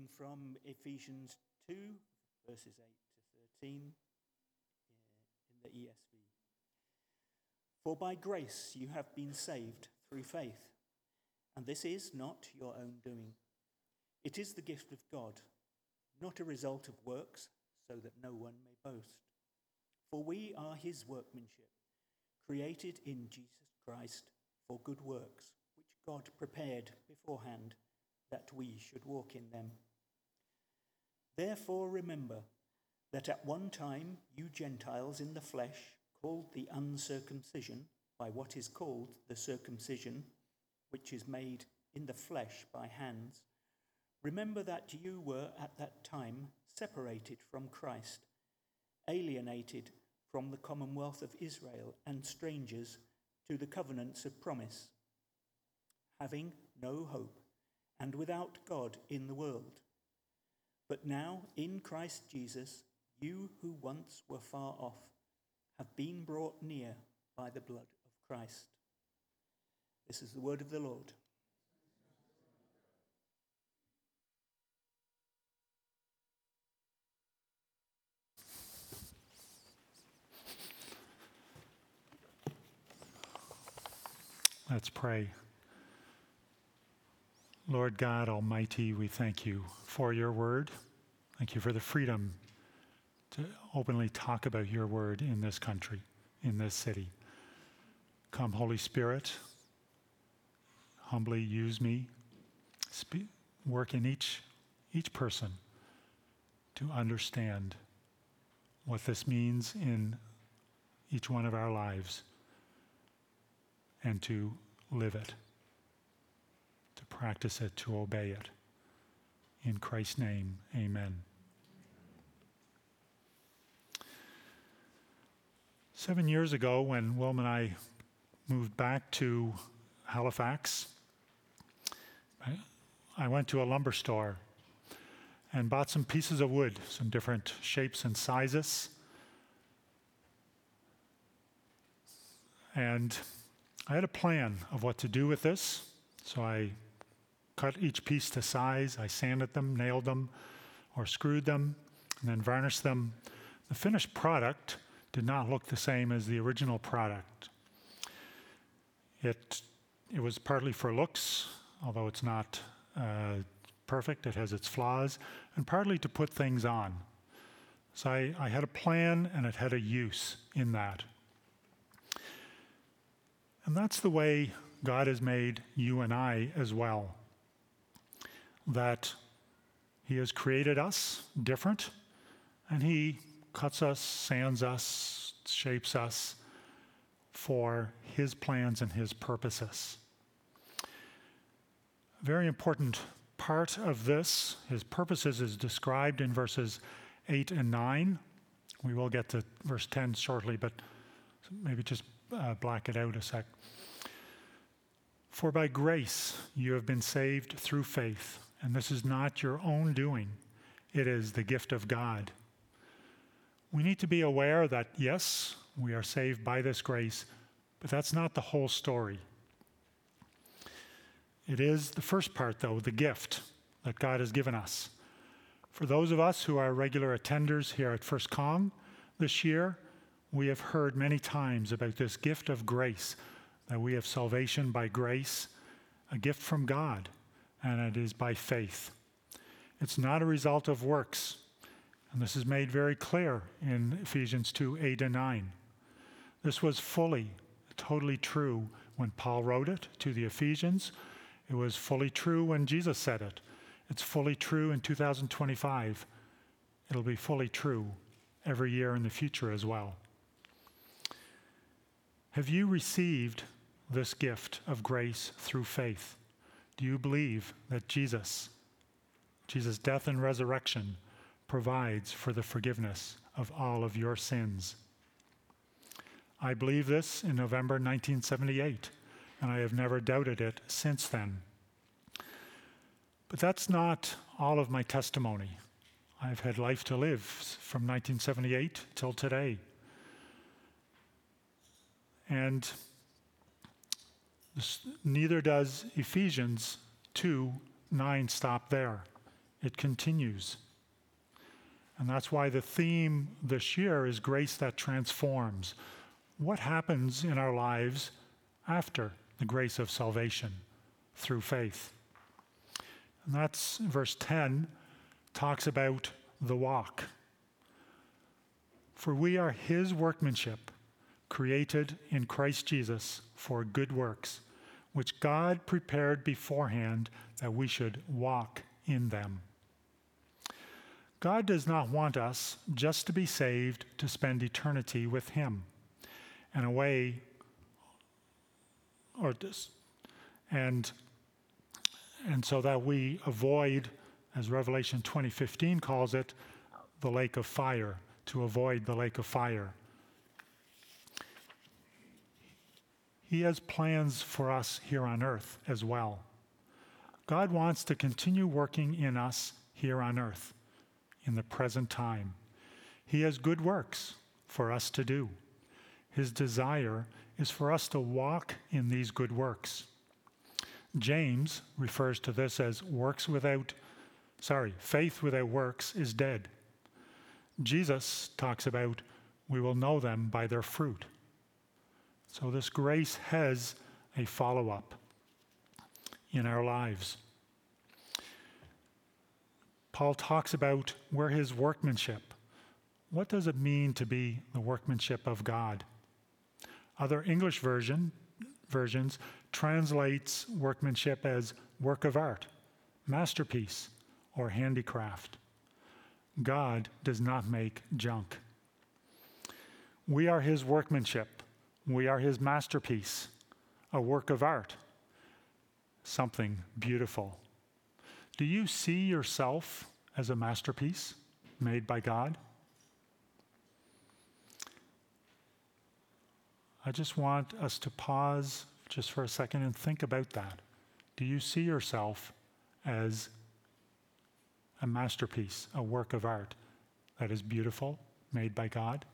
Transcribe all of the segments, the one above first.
reading from Ephesians 2, verses 8 to 13 in the ESV. For by grace you have been saved through faith, and this is not your own doing. It is the gift of God, not a result of works, so that no one may boast. For we are his workmanship, created in Jesus Christ for good works, which God prepared beforehand that we should walk in them. Therefore remember that at one time you Gentiles in the flesh, called the uncircumcision by what is called the circumcision, which is made in the flesh by hands, remember that you were at that time separated from Christ, alienated from the commonwealth of Israel and strangers to the covenants of promise, having no hope and without God in the world. But now in Christ Jesus, you who once were far off have been brought near by the blood of Christ. This is the word of the Lord. Let's pray. Lord God Almighty, we thank you for your word. Thank you for the freedom to openly talk about your word in this country, in this city. Come, Holy Spirit, humbly use me. Work in each person to understand what this means in each one of our lives and to live it, to practice it, to obey it. In Christ's name, amen. 7 years ago, when Wilma and I moved back to Halifax, I went to a lumber store and bought some pieces of wood, some different shapes and sizes. And I had a plan of what to do with this. So I cut each piece to size. I sanded them, nailed them, or screwed them, and then varnished them. The finished product did not look the same as the original product. It was partly for looks, although it's not perfect, it has its flaws, and partly to put things on. So I had a plan and it had a use in that. And that's the way God has made you and I as well. That he has created us different, and he cuts us, sands us, shapes us for his plans and his purposes. A very important part of this, his purposes, is described in verses 8 and 9. We will get to verse 10 shortly, but maybe just black it out a sec. For by grace you have been saved through faith, and this is not your own doing. It is the gift of God. We need to be aware that, yes, we are saved by this grace, but that's not the whole story. It is the first part, though, the gift that God has given us. For those of us who are regular attenders here at First Cong this year, we have heard many times about this gift of grace, that we have salvation by grace, a gift from God, and it is by faith. It's not a result of works, and this is made very clear in Ephesians 2, 8 and 9. This was fully, totally true when Paul wrote it to the Ephesians. It was fully true when Jesus said it. It's fully true in 2025. It'll be fully true every year in the future as well. Have you received this gift of grace through faith? Do you believe that Jesus' death and resurrection provides for the forgiveness of all of your sins? I believe this in November 1978, and I have never doubted it since then. But that's not all of my testimony. I've had life to live from 1978 till today. And neither does Ephesians 2:9 stop there. it continues. And that's why the theme this year is grace that transforms. What happens in our lives after the grace of salvation through faith? And that's verse 10 talks about the walk. For we are his workmanship, created in Christ Jesus for good works, which God prepared beforehand that we should walk in them. God does not want us just to be saved to spend eternity with him and away, and so that we avoid, as Revelation 20:15 calls it, the lake of fire, to avoid the lake of fire. He has plans for us here on earth as well. God wants to continue working in us here on earth in the present time. He has good works for us to do. His desire is for us to walk in these good works. James refers to this as faith without works is dead. Jesus talks about we will know them by their fruit. So this grace has a follow-up in our lives. Paul talks about we're his workmanship. What does it mean to be the workmanship of God? Other English versions translates workmanship as work of art, masterpiece, or handicraft. God does not make junk. We are his workmanship. We are his masterpiece, a work of art, something beautiful. Do you see yourself as a masterpiece made by God? I just want us to pause just for a second and think about that. Do you see yourself as a masterpiece, a work of art that is beautiful, made by God?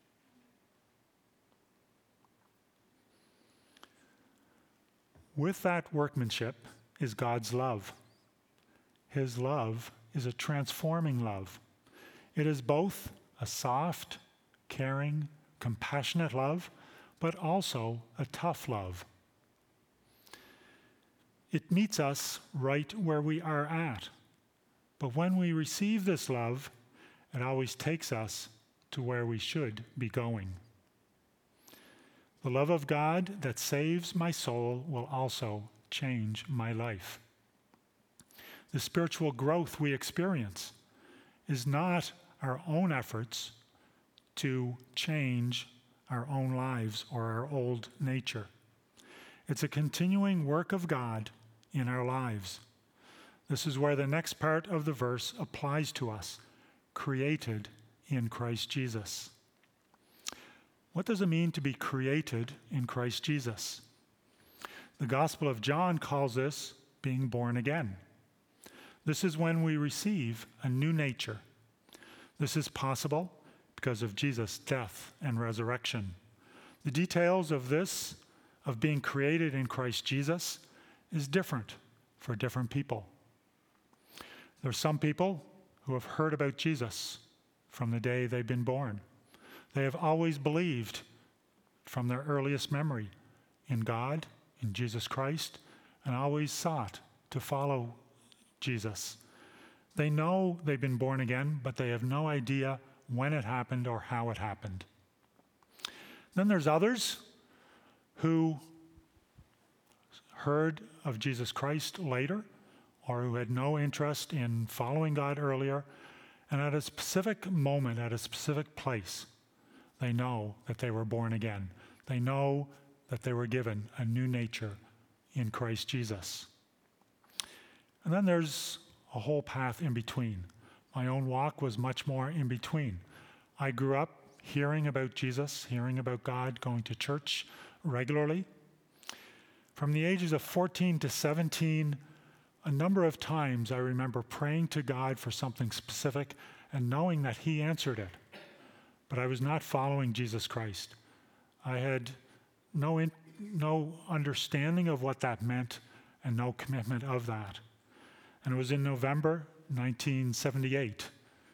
With that workmanship is God's love. His love is a transforming love. It is both a soft, caring, compassionate love, but also a tough love. It meets us right where we are at. But when we receive this love, it always takes us to where we should be going. The love of God that saves my soul will also change my life. The spiritual growth we experience is not our own efforts to change our own lives or our old nature. It's a continuing work of God in our lives. This is where the next part of the verse applies to us, created in Christ Jesus. What does it mean to be created in Christ Jesus? The Gospel of John calls this being born again. This is when we receive a new nature. This is possible because of Jesus' death and resurrection. The details of this, of being created in Christ Jesus, is different for different people. There are some people who have heard about Jesus from the day they've been born. They have always believed from their earliest memory in God, in Jesus Christ, and always sought to follow Jesus. They know they've been born again, but they have no idea when it happened or how it happened. Then there's others who heard of Jesus Christ later, or who had no interest in following God earlier, and at a specific moment, at a specific place, they know that they were born again. They know that they were given a new nature in Christ Jesus. And then there's a whole path in between. My own walk was much more in between. I grew up hearing about Jesus, hearing about God, going to church regularly. From the ages of 14 to 17, a number of times I remember praying to God for something specific and knowing that He answered it. But I was not following Jesus Christ. I had no understanding of what that meant and no commitment of that. And it was in November 1978,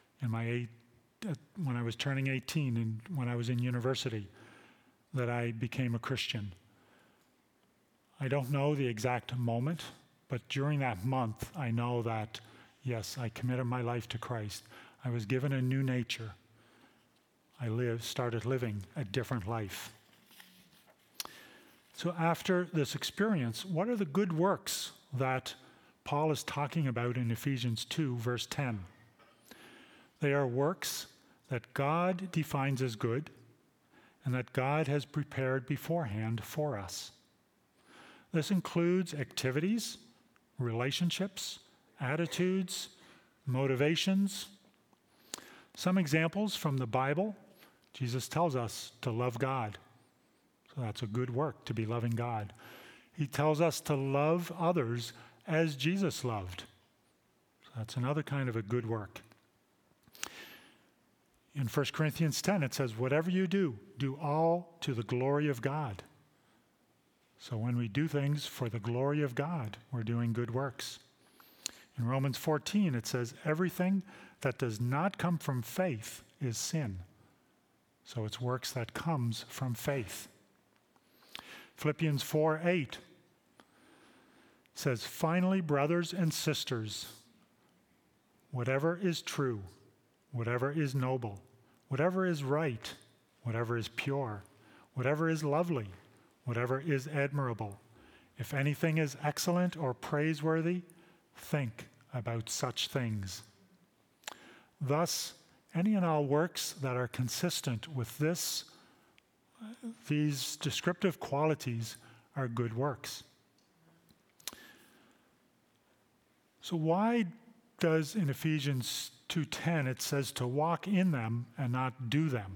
when I was turning 18 and when I was in university, that I became a Christian. I don't know the exact moment, but during that month, I know that, yes, I committed my life to Christ. I was given a new nature. I started living a different life. So after this experience, what are the good works that Paul is talking about in Ephesians 2, verse 10? They are works that God defines as good and that God has prepared beforehand for us. This includes activities, relationships, attitudes, motivations. Some examples from the Bible: Jesus tells us to love God. So that's a good work, to be loving God. He tells us to love others as Jesus loved. So that's another kind of a good work. In 1 Corinthians 10, it says, whatever you do, do all to the glory of God. So when we do things for the glory of God, we're doing good works. In Romans 14, it says, everything that does not come from faith is sin. So it's works that comes from faith. Philippians 4:8 says, finally, brothers and sisters, whatever is true, whatever is noble, whatever is right, whatever is pure, whatever is lovely, whatever is admirable, if anything is excellent or praiseworthy, think about such things. Thus, any and all works that are consistent with these descriptive qualities are good works. So why does in Ephesians 2:10 it says to walk in them and not do them?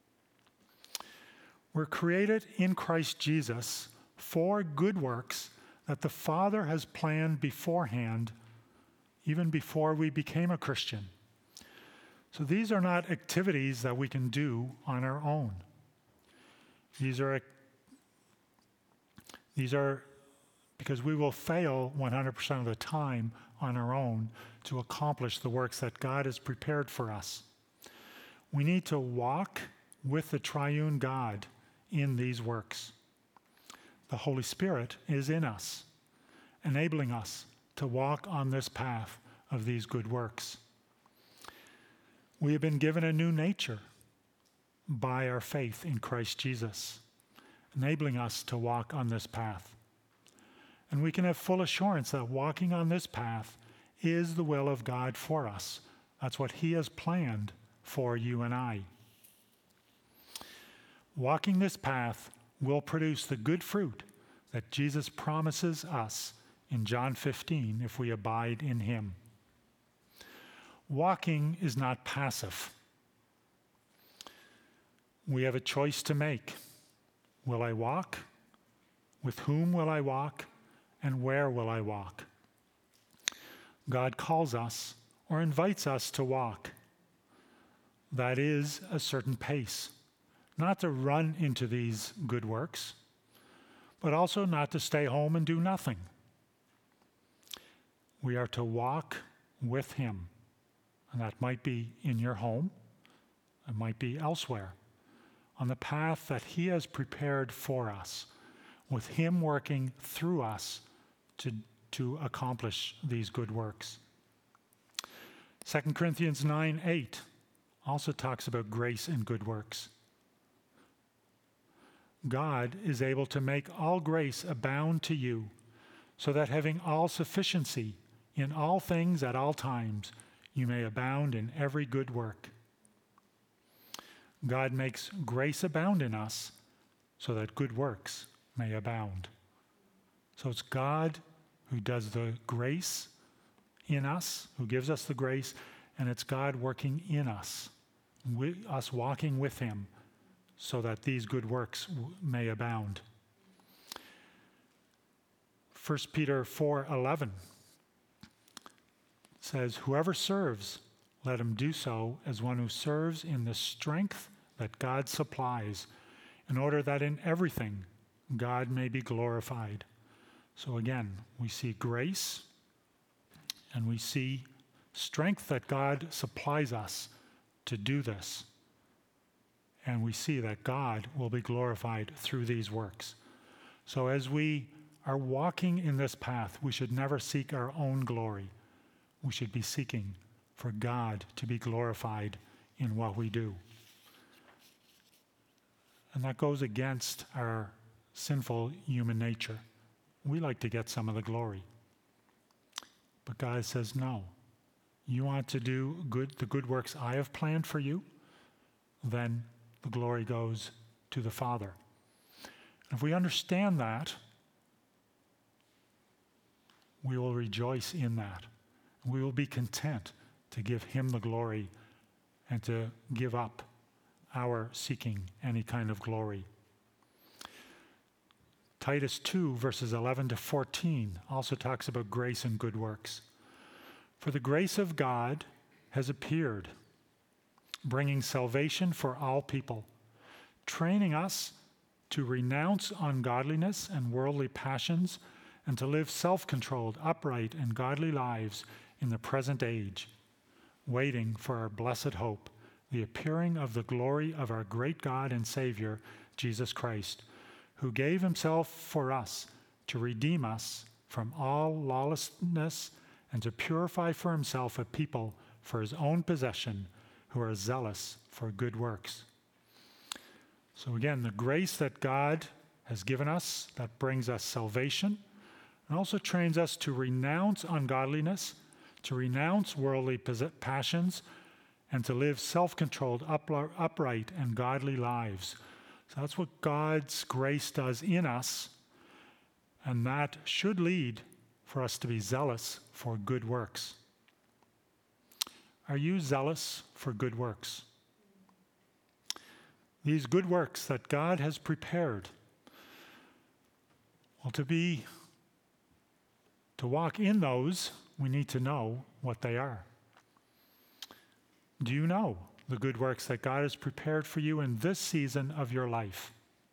We're created in Christ Jesus for good works that the Father has planned beforehand, even before we became a Christian. So these are not activities that we can do on our own. These are because we will fail 100% of the time on our own to accomplish the works that God has prepared for us. We need to walk with the triune God in these works. The Holy Spirit is in us, enabling us to walk on this path of these good works. We have been given a new nature by our faith in Christ Jesus, enabling us to walk on this path. And we can have full assurance that walking on this path is the will of God for us. That's what He has planned for you and I. Walking this path will produce the good fruit that Jesus promises us in John 15 if we abide in Him. Walking is not passive. We have a choice to make. Will I walk? With whom will I walk? And where will I walk? God calls us or invites us to walk. That is a certain pace. Not to run into these good works, but also not to stay home and do nothing. We are to walk with Him. And that might be in your home. It might be elsewhere. On the path that He has prepared for us, with Him working through us to accomplish these good works. 2 Corinthians 9:8 also talks about grace and good works. God is able to make all grace abound to you, so that having all sufficiency in all things at all times, you may abound in every good work. God makes grace abound in us so that good works may abound. So it's God who does the grace in us, who gives us the grace, and it's God working in us, us walking with Him, so that these good works may abound. 1 Peter 4:11 says, whoever serves, let him do so as one who serves in the strength that God supplies, in order that in everything God may be glorified. So again, we see grace and we see strength that God supplies us to do this. And we see that God will be glorified through these works. So as we are walking in this path, we should never seek our own glory. We should be seeking for God to be glorified in what we do. And that goes against our sinful human nature. We like to get some of the glory. But God says, no. You want to do the good works I have planned for you, then the glory goes to the Father. If we understand that, we will rejoice in that. We will be content to give him the glory and to give up our seeking any kind of glory. Titus 2, verses 11 to 14 also talks about grace and good works. For the grace of God has appeared, bringing salvation for all people, training us to renounce ungodliness and worldly passions and to live self-controlled, upright, and godly lives in the present age, waiting for our blessed hope, the appearing of the glory of our great God and Savior, Jesus Christ, who gave himself for us to redeem us from all lawlessness and to purify for himself a people for his own possession who are zealous for good works. So again, the grace that God has given us, that brings us salvation, and also trains us to renounce ungodliness, to renounce worldly passions, and to live self-controlled, upright, and godly lives. So that's what God's grace does in us, and that should lead for us to be zealous for good works. Are you zealous for good works? These good works that God has prepared, well, to walk in those, we need to know what they are. Do you know the good works that God has prepared for you in this season of your life?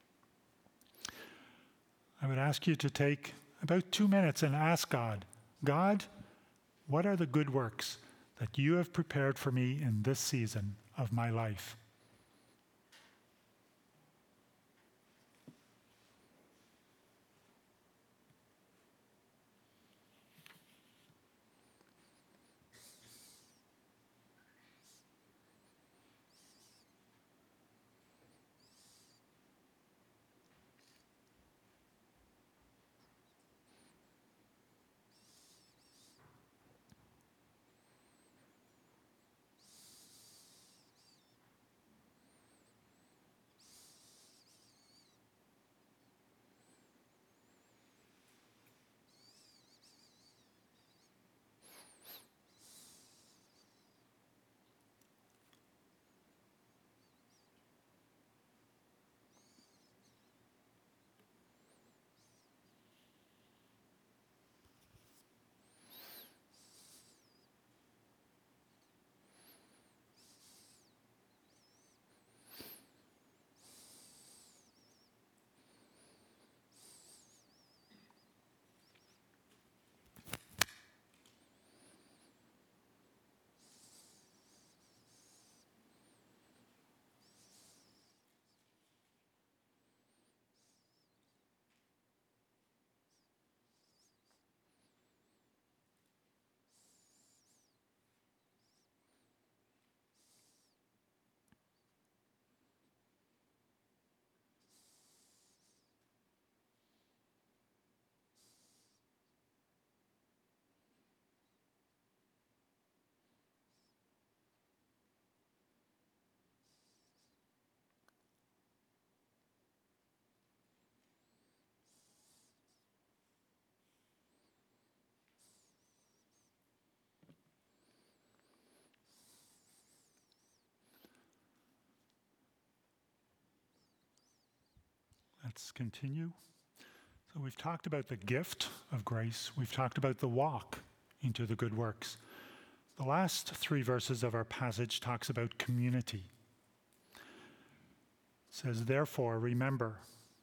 I would ask you to take about 2 minutes and ask God, God, what are the good works that you have prepared for me in this season of my life? Let's continue. So we've talked about the gift of grace. We've talked about the walk into the good works. The last 3 verses of our passage talks about community. It says, therefore, remember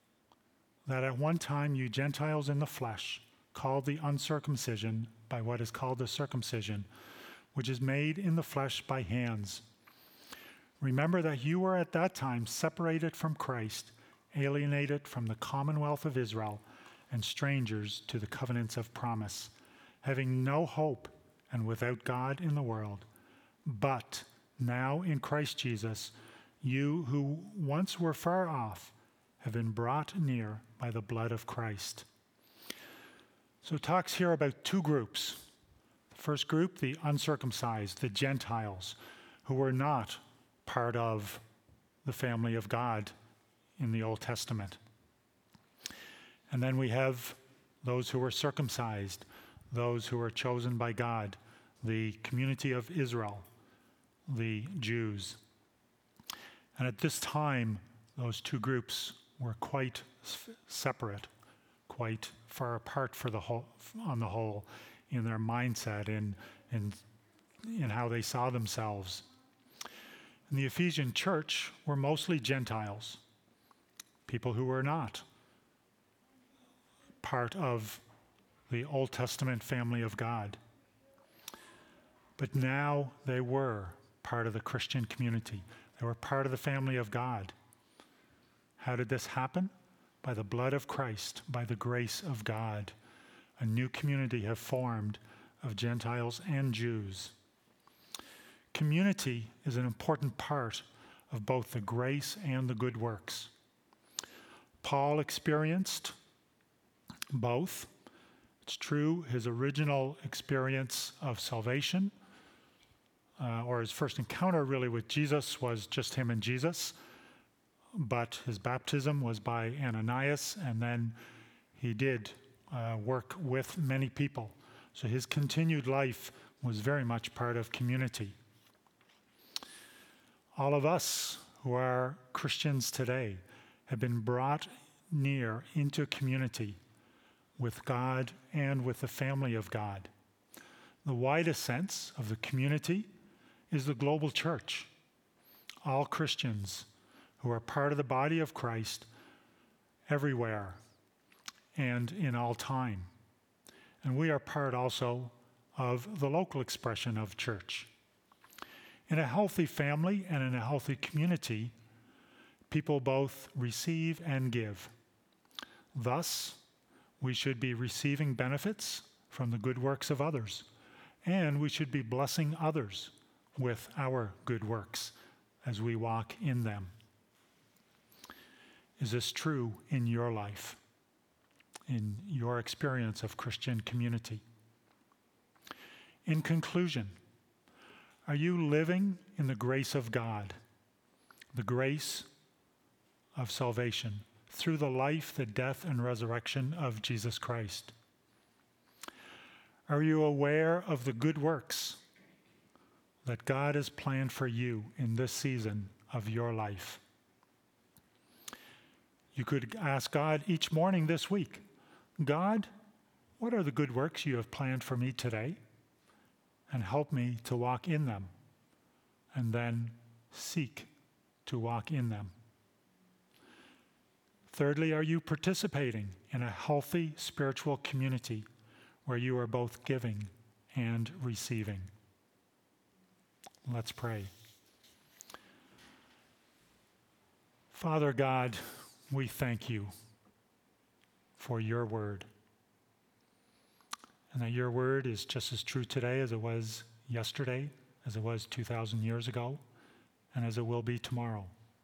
that at one time you Gentiles in the flesh, called the uncircumcision by what is called the circumcision, which is made in the flesh by hands. Remember that you were at that time separated from Christ, alienated from the commonwealth of Israel, and strangers to the covenants of promise, having no hope and without God in the world. But now in Christ Jesus, you who once were far off have been brought near by the blood of Christ. So it talks here about two groups. The first group, the uncircumcised, the Gentiles, who were not part of the family of God in the Old Testament. And then we have those who were circumcised, those who were chosen by God, the community of Israel, the Jews. And at this time, those two groups were quite separate, quite far apart on the whole, in their mindset, in how they saw themselves. In the Ephesian church were mostly Gentiles, people who were not part of the Old Testament family of God. But now they were part of the Christian community. They were part of the family of God. How did this happen? By the blood of Christ, by the grace of God. A new community have formed of Gentiles and Jews. Community is an important part of both the grace and the good works. Paul experienced both. It's true, his original experience of salvation, or his first encounter really with Jesus, was just him and Jesus. But his baptism was by Ananias, and then he did work with many people. So his continued life was very much part of community. All of us who are Christians today have been brought near into community with God and with the family of God. The widest sense of the community is the global church. All Christians who are part of the body of Christ everywhere and in all time. And we are part also of the local expression of church. In a healthy family and in a healthy community, people both receive and give. Thus, we should be receiving benefits from the good works of others, and we should be blessing others with our good works as we walk in them. Is this true in your life, in your experience of Christian community? In conclusion, are you living in the grace of God, the grace of salvation, through the life, the death, and resurrection of Jesus Christ? Are you aware of the good works that God has planned for you in this season of your life? You could ask God each morning this week, God, what are the good works you have planned for me today? And help me to walk in them, and then seek to walk in them. Thirdly, are you participating in a healthy spiritual community where you are both giving and receiving? Let's pray. Father God, we thank you for your word, and that your word is just as true today as it was yesterday, as it was 2,000 years ago, and as it will be tomorrow.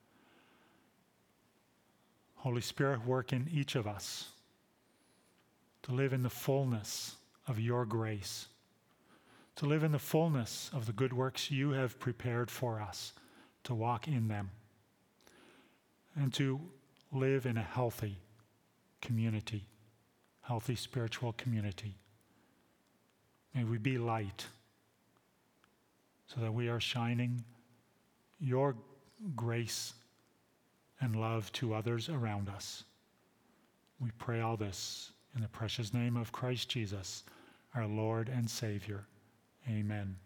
Holy Spirit, work in each of us to live in the fullness of your grace, to live in the fullness of the good works you have prepared for us, to walk in them, and to live in a healthy community, healthy spiritual community. May we be light so that we are shining your grace and love to others around us. We pray all this in the precious name of Christ Jesus, our Lord and Savior. Amen.